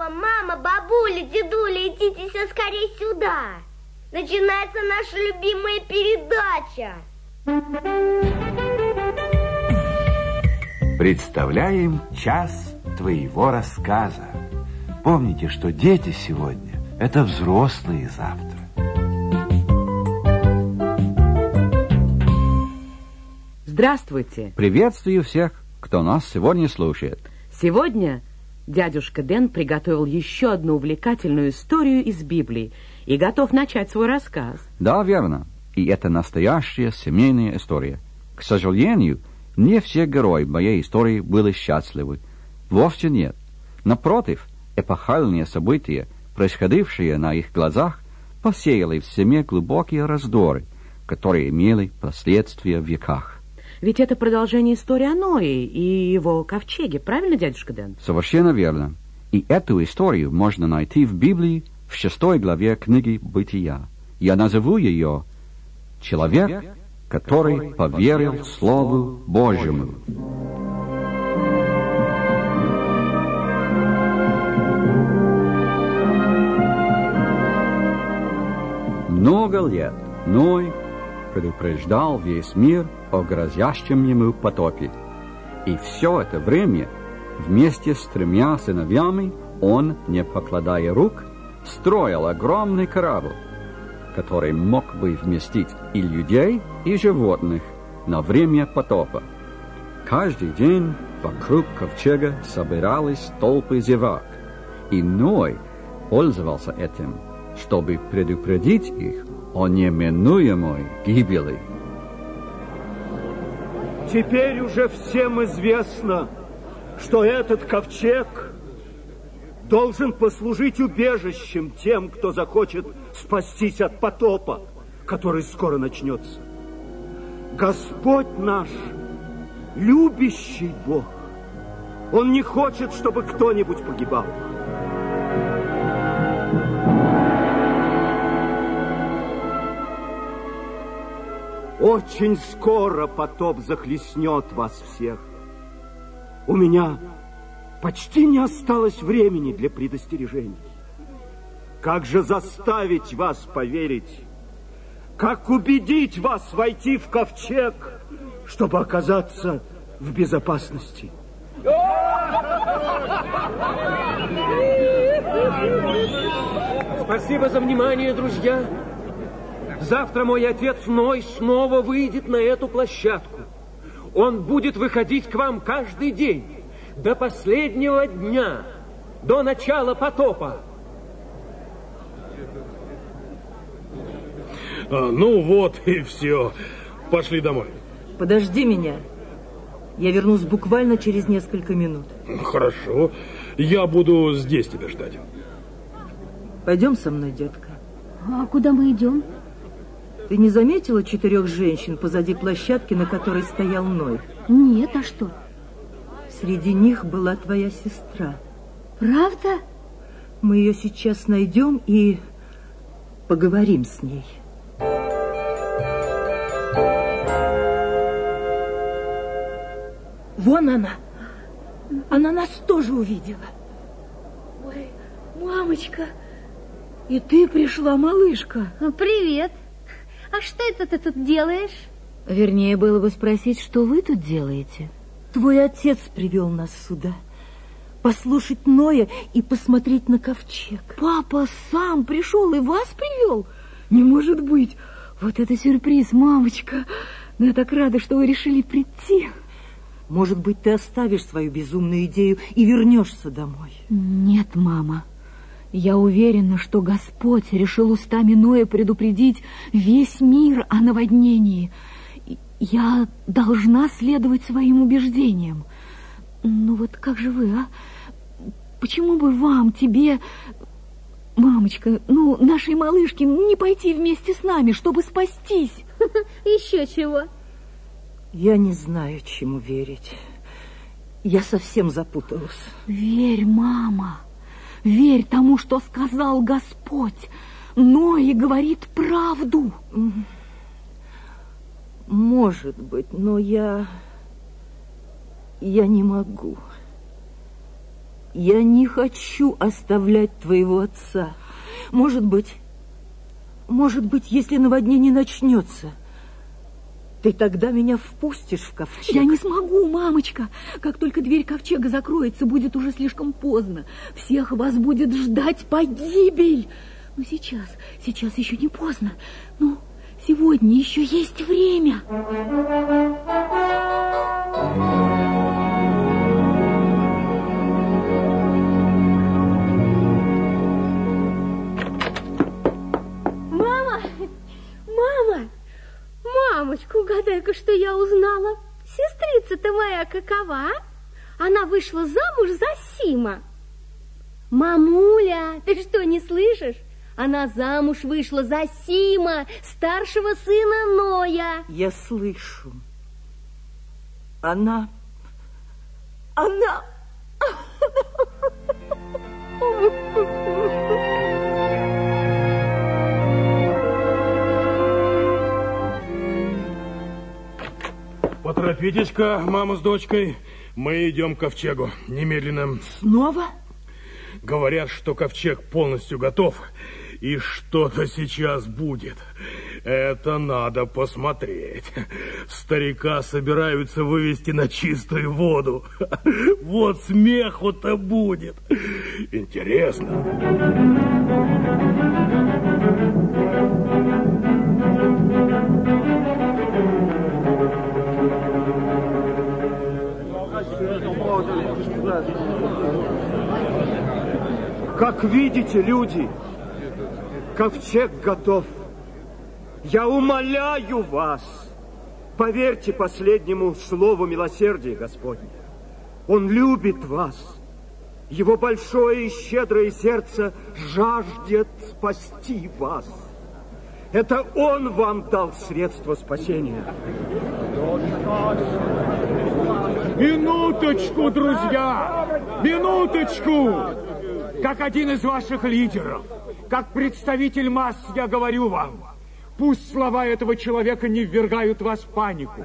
Папа, мама, бабуля, дедуля, идите все скорее сюда. Начинается наша любимая передача. Представляем час твоего рассказа. Помните, что дети сегодня – это взрослые завтра. Здравствуйте. Приветствую всех, кто нас сегодня слушает. Сегодня дядюшка Дэн приготовил еще одну увлекательную историю из Библии и готов начать свой рассказ. Да, верно. И это настоящая семейная история. К сожалению, не все герои моей истории были счастливы. Вовсе нет. Напротив, эпохальные события, происходившие на их глазах, посеяли в семье глубокие раздоры, которые имели последствия в веках. Ведь это продолжение истории о Ное и его ковчеге, правильно, дядюшка Дэн? Совершенно верно. И эту историю можно найти в Библии в 6 главе книги Бытия. Я назову ее «Человек, который поверил Слову Божьему». Много лет Ной предупреждал весь мир о грозящем ему потопе. И все это время вместе с 3 сыновьями он, не покладая рук, строил огромный корабль, который мог бы вместить и людей, и животных на время потопа. Каждый день вокруг ковчега собирались толпы зевак, и Ной пользовался этим, чтобы предупредить их о неминуемой гибели. Теперь уже всем известно, что этот ковчег должен послужить убежищем тем, кто захочет спастись от потопа, который скоро начнется. Господь наш, любящий Бог, Он не хочет, чтобы кто-нибудь погибал. Очень скоро потоп захлестнет вас всех. У меня почти не осталось времени для предостережений. Как же заставить вас поверить? Как убедить вас войти в ковчег, чтобы оказаться в безопасности? Спасибо за внимание, друзья. Завтра мой отец Ной снова выйдет на эту площадку. Он будет выходить к вам каждый день, до последнего дня, до начала потопа. Ну вот и все. Пошли домой. Подожди меня. Я вернусь буквально через несколько минут. Хорошо. Я буду здесь тебя ждать. Пойдем со мной, детка. А куда мы идем? Ты не заметила 4 женщин позади площадки, на которой стоял Ной? Нет, а что? Среди них была твоя сестра. Правда? Мы ее сейчас найдем и поговорим с ней. Вон она. Она нас тоже увидела. Ой, мамочка. И ты пришла, малышка. Привет. А что это ты тут делаешь? Вернее, было бы спросить, что вы тут делаете? Твой отец привел нас сюда. Послушать Ноя и посмотреть на ковчег. Папа сам пришел и вас привел? Не может быть. Вот это сюрприз, мамочка. Но я так рада, что вы решили прийти. Может быть, ты оставишь свою безумную идею и вернешься домой? Нет, мама. Я уверена, что Господь решил устами Ноя предупредить весь мир о наводнении. Я должна следовать своим убеждениям. Ну вот как же вы, а? Почему бы вам, тебе, мамочка, нашей малышке, не пойти вместе с нами, чтобы спастись? Еще чего? Я не знаю, чему верить. Я совсем запуталась. Верь, мама. Верь тому, что сказал Господь. Ной говорит правду. Может быть, но я не могу. Я не хочу оставлять твоего отца. Может быть, если наводнение начнется, ты тогда меня впустишь в ковчег? Я не смогу, мамочка. Как только дверь ковчега закроется, будет уже слишком поздно. Всех вас будет ждать погибель. Но сейчас еще не поздно. Ну, сегодня еще есть время. Мамочка, угадай-ка, что я узнала. Сестрица-то моя какова? Она вышла замуж за Сима. Мамуля, ты что, не слышишь? Она замуж вышла за Сима, старшего сына Ноя. Я слышу. Она... Поторопитесь-ка, мама с дочкой. Мы идем к ковчегу. Немедленно. Снова? Говорят, что ковчег полностью готов, и что-то сейчас будет. Это надо посмотреть. Старика собираются вывести на чистую воду. Вот смеху-то будет. Интересно. Как видите, люди, ковчег готов. Я умоляю вас, поверьте последнему слову милосердия Господня. Он любит вас. Его большое и щедрое сердце жаждет спасти вас. Это Он вам дал средство спасения. Минуточку, друзья! Минуточку! Как один из ваших лидеров, как представитель масс, я говорю вам, пусть слова этого человека не ввергают вас в панику.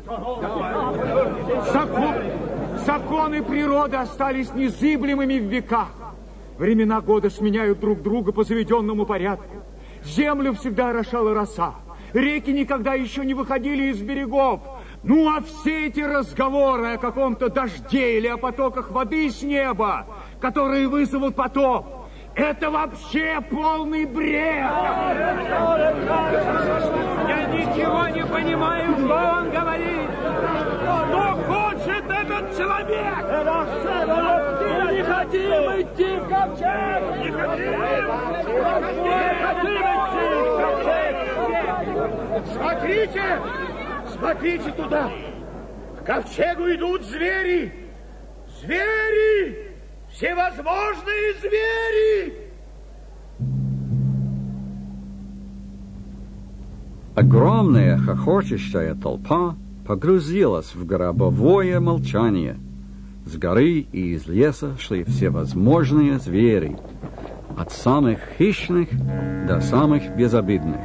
Законы природы остались незыблемыми в веках. Времена года сменяют друг друга по заведенному порядку. Землю всегда орошала роса. Реки никогда еще не выходили из берегов. Ну, а все эти разговоры о каком-то дожде или о потоках воды с неба, которые вызовут потоп, это вообще полный бред. Я ничего не понимаю, что он говорит. Что хочет этот человек? Мы не хотим идти в ковчег. Не хотим идти в ковчег. Смотрите туда. К ковчегу идут звери. Звери! Всевозможные звери! Огромная хохочущая толпа погрузилась в гробовое молчание. С горы и из леса шли всевозможные звери, от самых хищных до самых безобидных.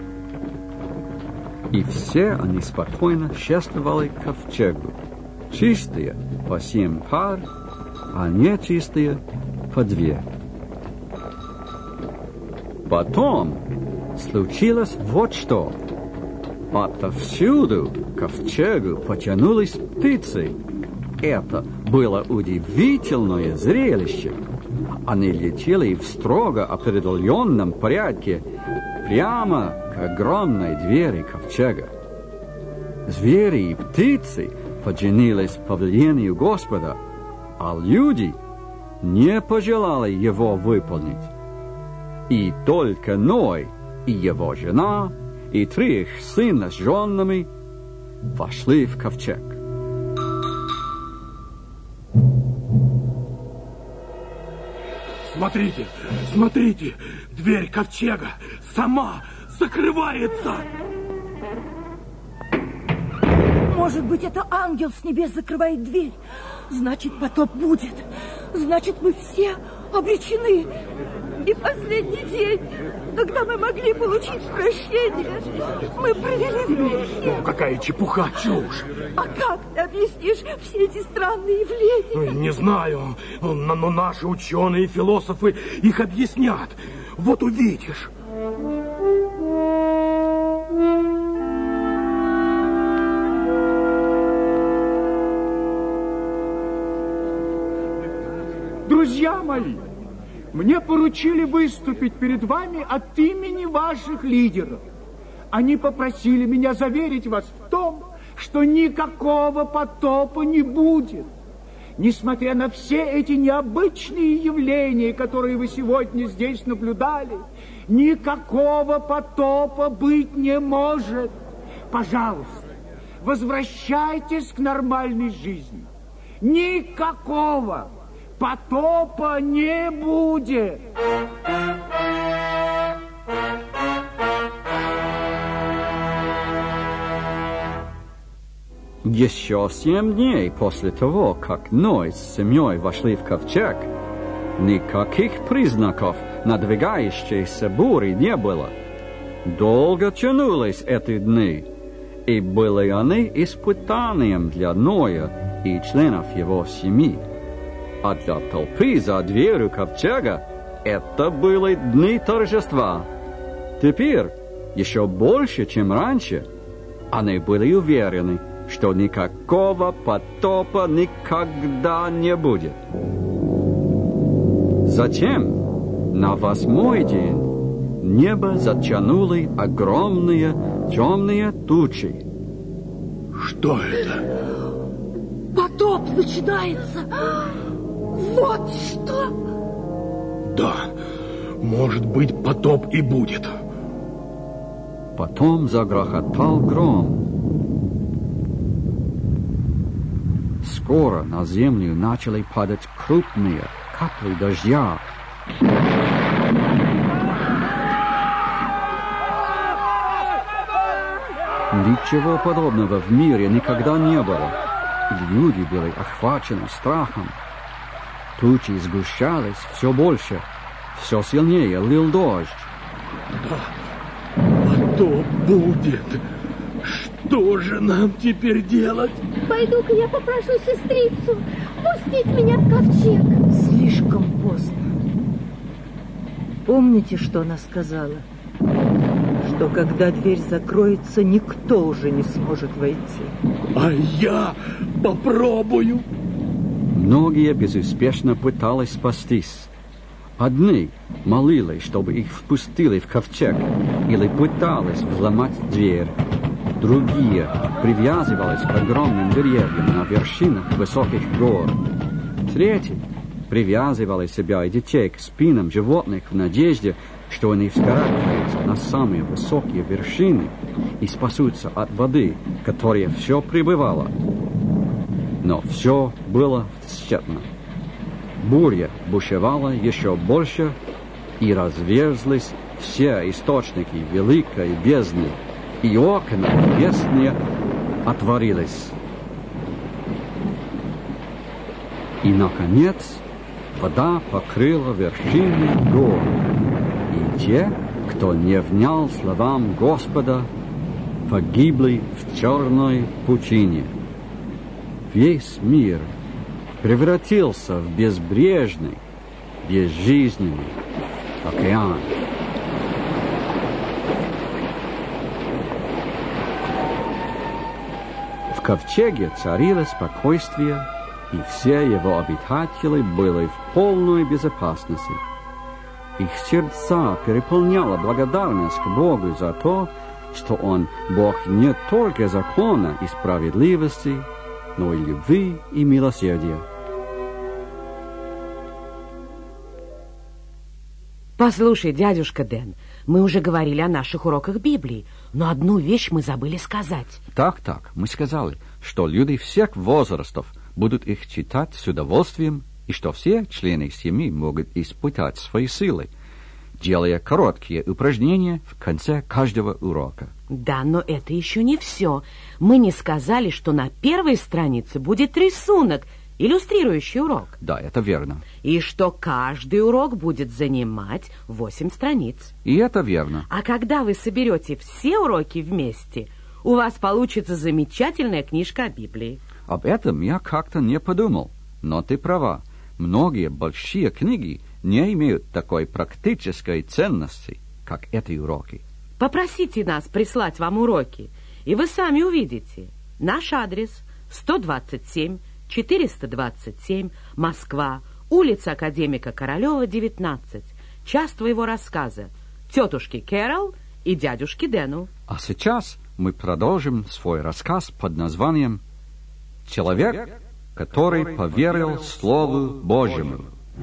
И все они спокойно шествовали к ковчегу, чистые по 7 пар, а нечистые по 2. Потом случилось вот что. Отовсюду к ковчегу потянулись птицы. Это было удивительное зрелище. Они летели в строго определенном порядке прямо к огромной двери ковчега. Звери и птицы подчинились повелению Господа, а люди не пожелали его выполнить. И только Ной и его жена и 3 их сына с женами вошли в ковчег. Смотрите, смотрите, дверь ковчега сама закрывается. Может быть, это ангел с небес закрывает дверь. Значит, потоп будет. Значит, мы все обречены. И последний день, когда мы могли получить прощение, мы провели в грехе. Ну, какая чепуха, чушь. А как ты объяснишь все эти странные явления? Не знаю, но наши ученые и философы их объяснят. Вот увидишь. Друзья мои, мне поручили выступить перед вами от имени ваших лидеров. Они попросили меня заверить вас в том, что никакого потопа не будет. Несмотря на все эти необычные явления, которые вы сегодня здесь наблюдали, никакого потопа быть не может. Пожалуйста, возвращайтесь к нормальной жизни. Никакого потопа не будет. Еще 7 дней после того, как Ной с семьей вошли в ковчег, никаких признаков надвигающейся бури не было. Долго тянулись эти дни, и были они испытанием для Ноя и членов его семьи. А для толпы за дверью ковчега это были дни торжества. Теперь, еще больше, чем раньше, они были уверены, что никакого потопа никогда не будет. Затем, на 8-й день, небо затянули огромные темные тучи. Что это? Потоп начинается. Вот что. Да, может быть, потоп и будет. Потом загрохотал гром. Скоро на землю начали падать крупные капли дождя. Ничего подобного в мире никогда не было. Люди были охвачены страхом. Тучи сгущались все больше, все сильнее лил дождь. Да, потоп будет. Что же нам теперь делать? Пойду-ка я попрошу сестрицу пустить меня в ковчег. Слишком поздно. Помните, что она сказала? Что когда дверь закроется, никто уже не сможет войти. А я попробую. Многие безуспешно пытались спастись. Одни молились, чтобы их впустили в ковчег, или пытались взломать дверь. Другие привязывались к огромным деревьям на вершинах высоких гор. Третьи привязывали себя и детей к спинам животных в надежде, что они вскарабкаются на самые высокие вершины и спасутся от воды, которая все прибывала. Но все было тщетно. Буря бушевала еще больше, и разверзлись все источники великой бездны, и окна небесные отворились. И, наконец, вода покрыла вершины гор, и те, кто не внял словам Господа, погибли в черной пучине. Весь мир превратился в безбрежный, безжизненный океан. В ковчеге царило спокойствие, и все его обитатели были в полной безопасности. Их сердца переполняла благодарность к Богу за то, что Он Бог не только закона и справедливости, но и любви и милосердия. Послушай, дядюшка Дэн, мы уже говорили о наших уроках Библии, но одну вещь мы забыли сказать. Так, мы сказали, что люди всех возрастов будут их читать с удовольствием, и что все члены семьи могут испытать свои силы, делая короткие упражнения в конце каждого урока. Да, но это еще не все. Мы не сказали, что на первой странице будет рисунок, иллюстрирующий урок. Да, это верно. И что каждый урок будет занимать 8 страниц. И это верно. А когда вы соберете все уроки вместе, у вас получится замечательная книжка о Библии. Об этом я как-то не подумал. Но ты права. Многие большие книги не имеют такой практической ценности, как эти уроки. Попросите нас прислать вам уроки, и вы сами увидите. Наш адрес 127-427, Москва, улица Академика Королева, 19. Час твоего рассказа. Тетушке Кэрол и дядюшке Дэну. А сейчас мы продолжим свой рассказ под названием «Человек, который поверил Слову Божьему».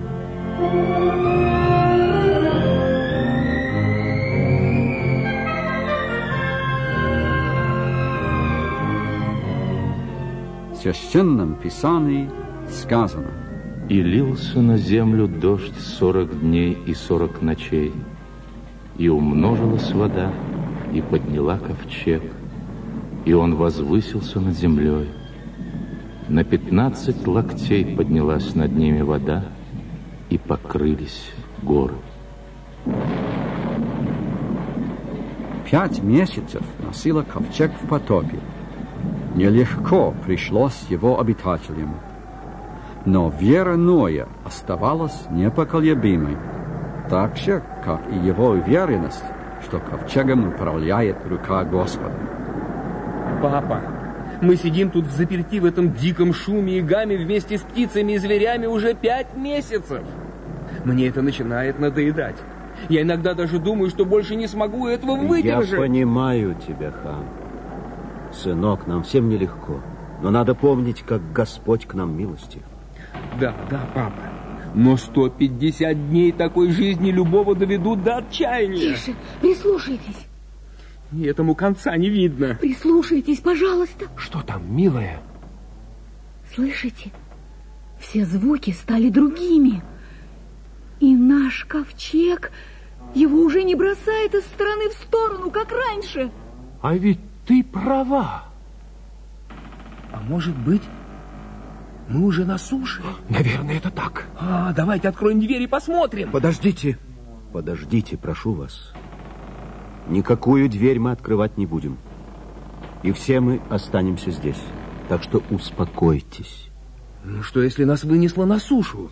В Священном Писании сказано: «И лился на землю дождь 40 дней и 40 ночей, и умножилась вода, и подняла ковчег, и он возвысился над землей. На 15 локтей поднялась над ними вода, и покрылись горы». 5 месяцев носила ковчег в потопе. Нелегко пришлось его обитателям. Но вера Ноя оставалась непоколебимой, так же, как и его уверенность, что ковчегом управляет рука Господа. Папа, мы сидим тут взаперти в этом диком шуме и гаме вместе с птицами и зверями уже 5 месяцев. Мне это начинает надоедать. Я иногда даже думаю, что больше не смогу этого выдержать. Я понимаю тебя, Хам. Сынок, нам всем нелегко. Но надо помнить, как Господь к нам милостив. Да, папа. Но 150 дней такой жизни любого доведут до отчаяния. Тише, прислушайтесь. И этому конца не видно. Прислушайтесь, пожалуйста. Что там, милая? Слышите? Все звуки стали другими. И наш ковчег, его уже не бросает из стороны в сторону, как раньше. А ведь ты права. А может быть, мы уже на суше? Наверное, это так. Давайте откроем дверь и посмотрим. Подождите, прошу вас. Никакую дверь мы открывать не будем. И все мы останемся здесь. Так что успокойтесь. Ну что, если нас вынесло на сушу?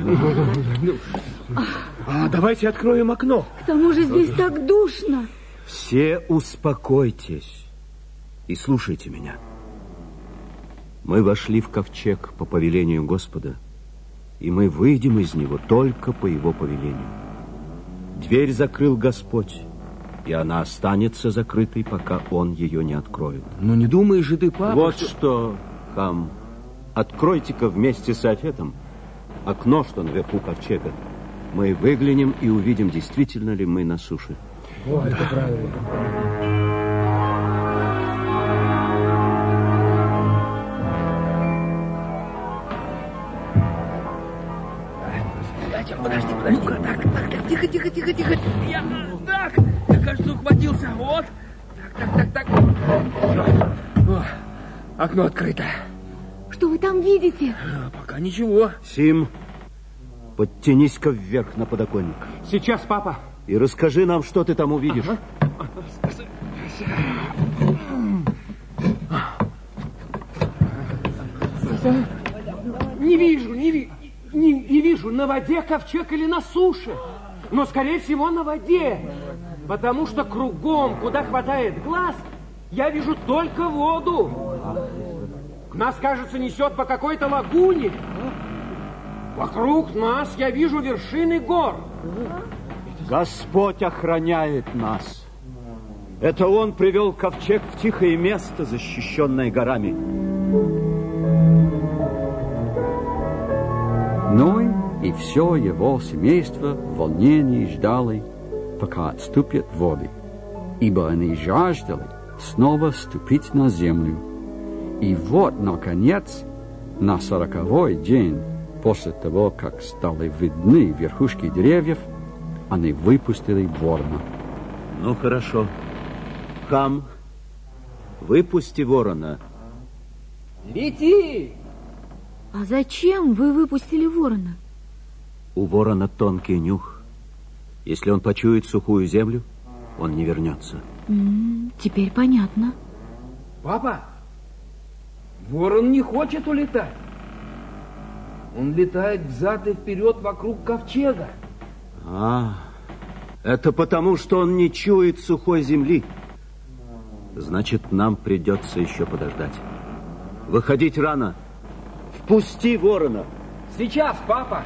Давайте откроем окно. К тому же здесь так душно. Все успокойтесь и слушайте меня. Мы вошли в ковчег по повелению Господа, и мы выйдем из него только по его повелению. Дверь закрыл Господь, и она останется закрытой, пока он ее не откроет. Ну не думаешь же ты, папа, Вот что, Хам, откройте-ка вместе с Афетом окно, что наверху ковчега. Мы выглянем и увидим, действительно ли мы на суше. О, это правильно. Подожди. Ну-ка, так, тихо. Я, кажется, ухватился. Вот. Так. О, окно открыто. Что вы там видите? Пока ничего. Сим, подтянись-ка вверх на подоконник. Сейчас, папа. И расскажи нам, что ты там увидишь. Не вижу, на воде ковчег или на суше. Но, скорее всего, на воде. Потому что кругом, куда хватает глаз, я вижу только воду. Нас, кажется, несет по какой-то лагуне. Вокруг нас я вижу вершины гор. Господь охраняет нас. Это Он привел ковчег в тихое место, защищенное горами. Ной и все его семейство в волнении ждали, пока отступят воды, ибо они жаждали снова ступить на землю. И вот, наконец, на 40-й день после того, как стали видны верхушки деревьев, они выпустили ворона. Ну, хорошо. Хам, выпусти ворона. Лети! А зачем вы выпустили ворона? У ворона тонкий нюх. Если он почует сухую землю, он не вернется. Теперь понятно. Папа, ворон не хочет улетать. Он летает взад и вперед вокруг ковчега. Это потому, что он не чует сухой земли. Значит, нам придется еще подождать. Выходить рано. Впусти ворона. Сейчас, папа.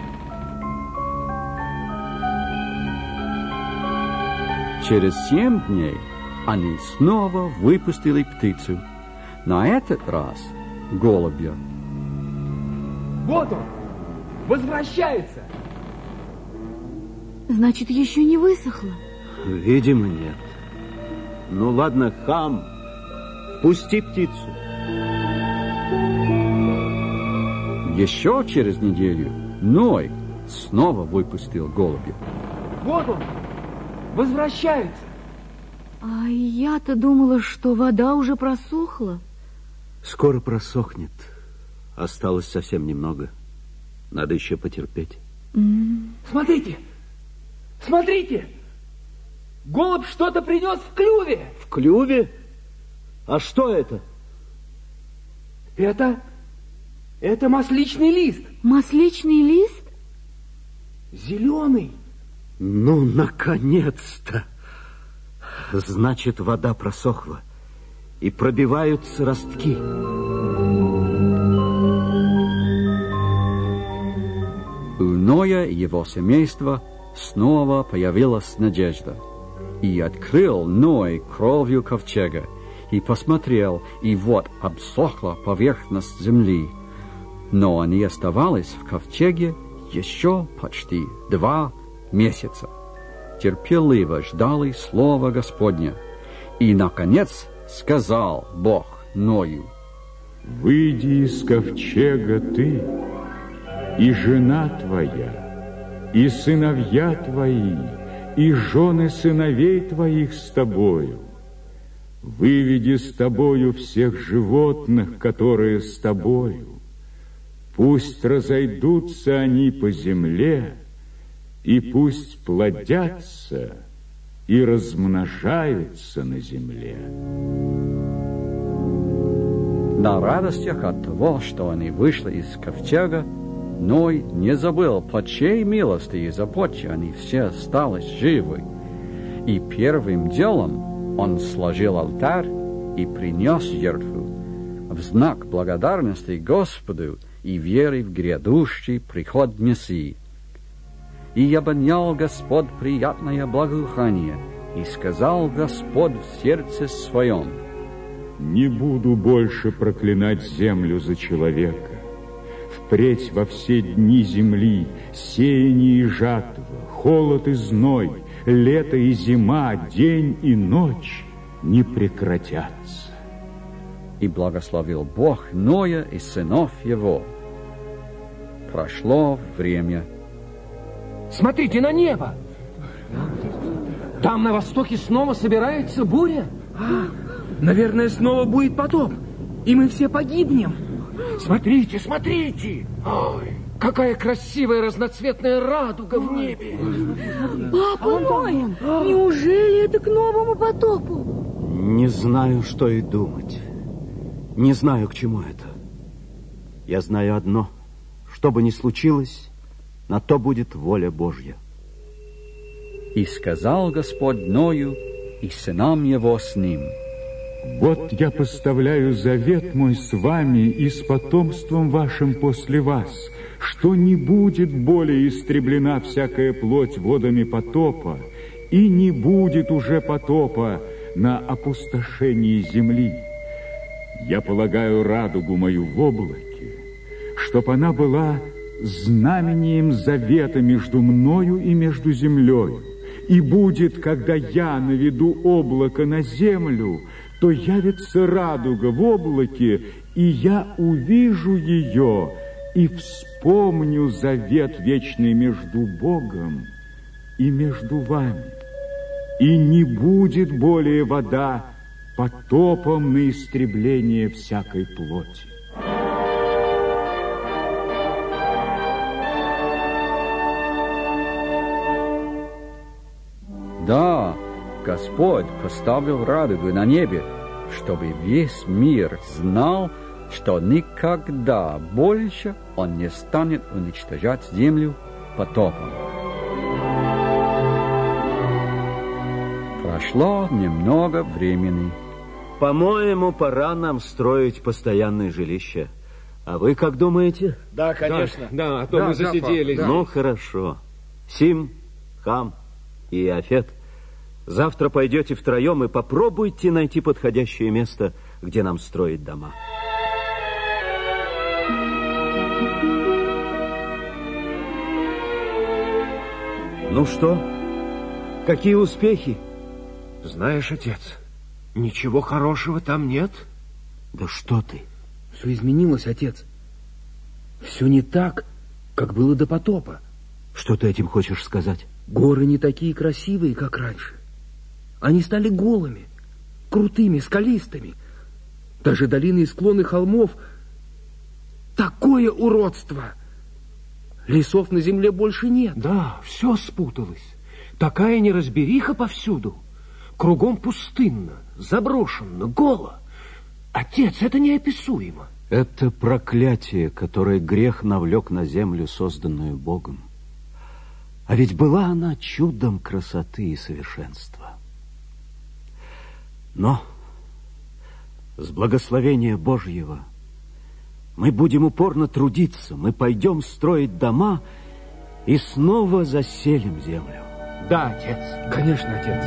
Через 7 дней они снова выпустили птицу. На этот раз голубя. Вот он, возвращается. Значит, еще не высохло? Видимо, нет. Ну ладно, Хам, впусти птицу. Еще через неделю Ной снова выпустил голубя. Вот он, возвращается. А я-то думала, что вода уже просохла. Скоро просохнет. Осталось совсем немного. Надо еще потерпеть. Смотрите, смотрите. Голубь что-то принес в клюве. В клюве? А что это? Это масличный лист. Масличный лист? Зеленый. Ну, наконец-то! Значит, вода просохла, и пробиваются ростки. У Ноя и его семейства снова появилась надежда. И открыл Ной кровью ковчега, и посмотрел, и вот обсохла поверхность земли. Но они оставались в ковчеге еще почти 2 месяца. Терпеливо ждали слова Господня. И, наконец, сказал Бог Ною: «Выйди из ковчега ты, и жена твоя, и сыновья твои, и жены сыновей твоих с тобою. Выведи с тобою всех животных, которые с тобою. Пусть разойдутся они по земле, и пусть плодятся и размножаются на земле». На радостях от того, что они вышли из ковчега, Ной не забыл, по чьей милости и заботе они все остались живы. И первым делом он сложил алтарь и принес жертву в знак благодарности Господу и веры в грядущий приход Мессии. И обонял Господь приятное благоухание, и сказал Господь в сердце своем: «Не буду больше проклинать землю за человека. Впредь во все дни земли сеяние и жатва, холод и зной, лето и зима, день и ночь не прекратятся». И благословил Бог Ноя и сынов его. Прошло время. Смотрите на небо. Там на востоке снова собирается буря. Наверное, снова будет потоп, и мы все погибнем. Смотрите, смотрите! Ой, какая красивая разноцветная радуга в небе! Папа мой, неужели это к новому потопу? Не знаю, что и думать. Не знаю, к чему это. Я знаю одно: что бы ни случилось, на то будет воля Божья. И сказал Господь Ною и сынам его с ним: «Вот я поставляю завет мой с вами и с потомством вашим после вас, что не будет более истреблена всякая плоть водами потопа, и не будет уже потопа на опустошении земли. Я полагаю радугу мою в облаке, чтоб она была знамением завета между мною и между землею. И будет, когда я наведу облако на землю, то явится радуга в облаке, и я увижу ее, и вспомню завет вечный между Богом и между вами. И не будет более вода потопом на истребление всякой плоти». Да, Господь поставил радугу на небе, чтобы весь мир знал, что никогда больше Он не станет уничтожать землю потопом. Прошло немного времени. По-моему, пора нам строить постоянное жилище. А вы как думаете? Да, конечно. Да, а то мы засиделись. Да. Ну, хорошо. Сим, Хам и Афет, завтра пойдете втроем и попробуйте найти подходящее место, где нам строить дома. Ну что, какие успехи? Знаешь, отец, ничего хорошего там нет. Да что ты? Все изменилось, отец. Все не так, как было до потопа. Что ты этим хочешь сказать? Горы не такие красивые, как раньше. Они стали голыми, крутыми, скалистыми. Даже долины и склоны холмов — такое уродство! Лесов на земле больше нет. Да, все спуталось. Такая неразбериха повсюду. Кругом пустынно, заброшенно, голо. Отец, это неописуемо. Это проклятие, которое грех навлек на землю, созданную Богом. А ведь была она чудом красоты и совершенства. Но с благословения Божьего мы будем упорно трудиться, мы пойдем строить дома и снова заселим землю. Да, отец. Конечно, отец.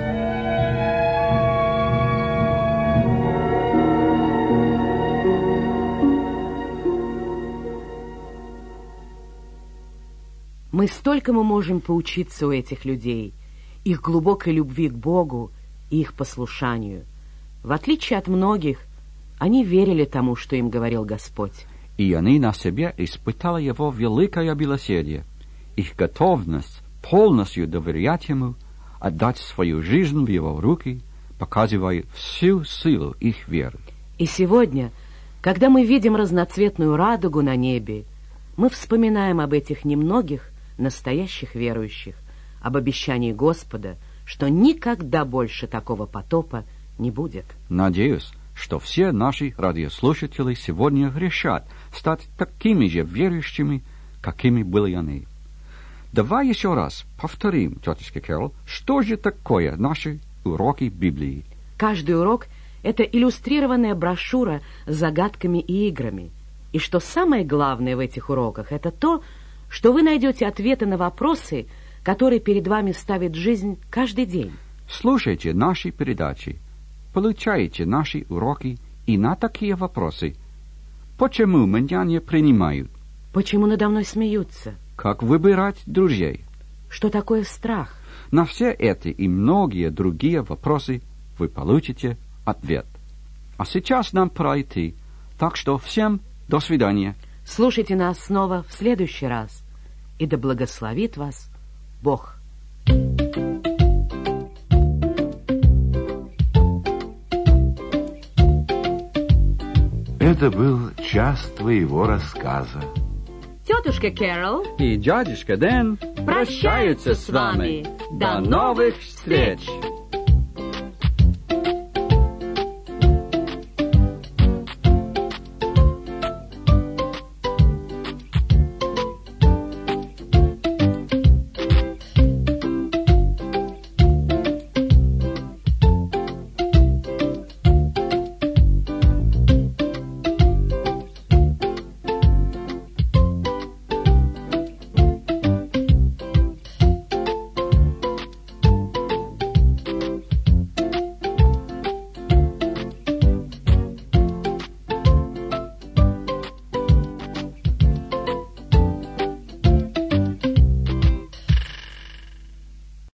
Мы столькому можем поучиться у этих людей, их глубокой любви к Богу и их послушанию. В отличие от многих, они верили тому, что им говорил Господь. И они на себе испытали Его великое милосердие, их готовность полностью доверять Ему, отдать свою жизнь в Его руки, показывает всю силу их веры. И сегодня, когда мы видим разноцветную радугу на небе, мы вспоминаем об этих немногих настоящих верующих, об обещании Господа, что никогда больше такого потопа не будет. Надеюсь, что все наши радиослушатели сегодня решат стать такими же верующими, какими были они. Давай еще раз повторим, тетушка Кэрол, что же такое наши уроки Библии. Каждый урок — это иллюстрированная брошюра с загадками и играми. И что самое главное в этих уроках — это то, что вы найдете ответы на вопросы, которые перед вами ставит жизнь каждый день. Слушайте наши передачи, получайте наши уроки и на такие вопросы. Почему меня не принимают? Почему надо мной смеются? Как выбирать друзей? Что такое страх? На все эти и многие другие вопросы вы получите ответ. А сейчас нам пора идти, так что всем до свидания. Слушайте нас снова в следующий раз, и да благословит вас Бог. Это был час твоего рассказа. Тетушка Кэрол и дядюшка Дэн прощаются с вами. До новых встреч!